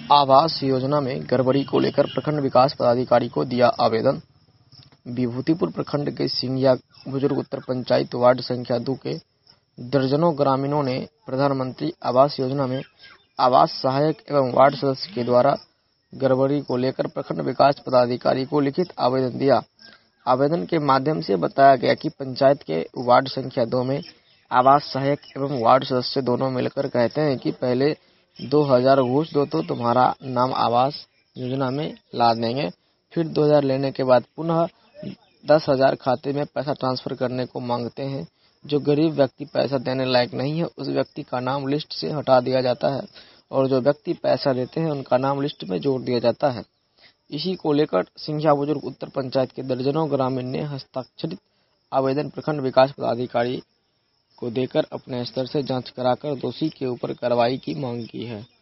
आवास योजना में गड़बड़ी को लेकर प्रखंड विकास पदाधिकारी को दिया आवेदन। विभूतिपुर प्रखंड के सिंघिया बुजुर्ग उत्तर पंचायत वार्ड संख्या 2 के दर्जनों ग्रामीणों ने प्रधानमंत्री आवास योजना में आवास सहायक एवं वार्ड सदस्य के द्वारा गड़बड़ी को लेकर प्रखंड विकास पदाधिकारी को लिखित आवेदन दिया। आवेदन के माध्यम से बताया गया कि पंचायत के वार्ड संख्या 2 में आवास सहायक एवं वार्ड सदस्य दोनों मिलकर कहते हैं कि पहले 2000 घूस दो तो तुम्हारा नाम आवास योजना में ला देंगे, फिर 2000 लेने के बाद पुनः 10,000 खाते में पैसा ट्रांसफर करने को मांगते हैं। जो गरीब व्यक्ति पैसा देने लायक नहीं है उस व्यक्ति का नाम लिस्ट से हटा दिया जाता है और जो व्यक्ति पैसा देते हैं उनका नाम लिस्ट में जोड़ दिया जाता है। इसी को लेकर सिंघिया बुजुर्ग उत्तर पंचायत के दर्जनों ग्रामीण ने हस्ताक्षरित आवेदन प्रखंड विकास पदाधिकारी को देकर अपने स्तर से जांच कराकर दोषी के ऊपर कार्रवाई की मांग की है।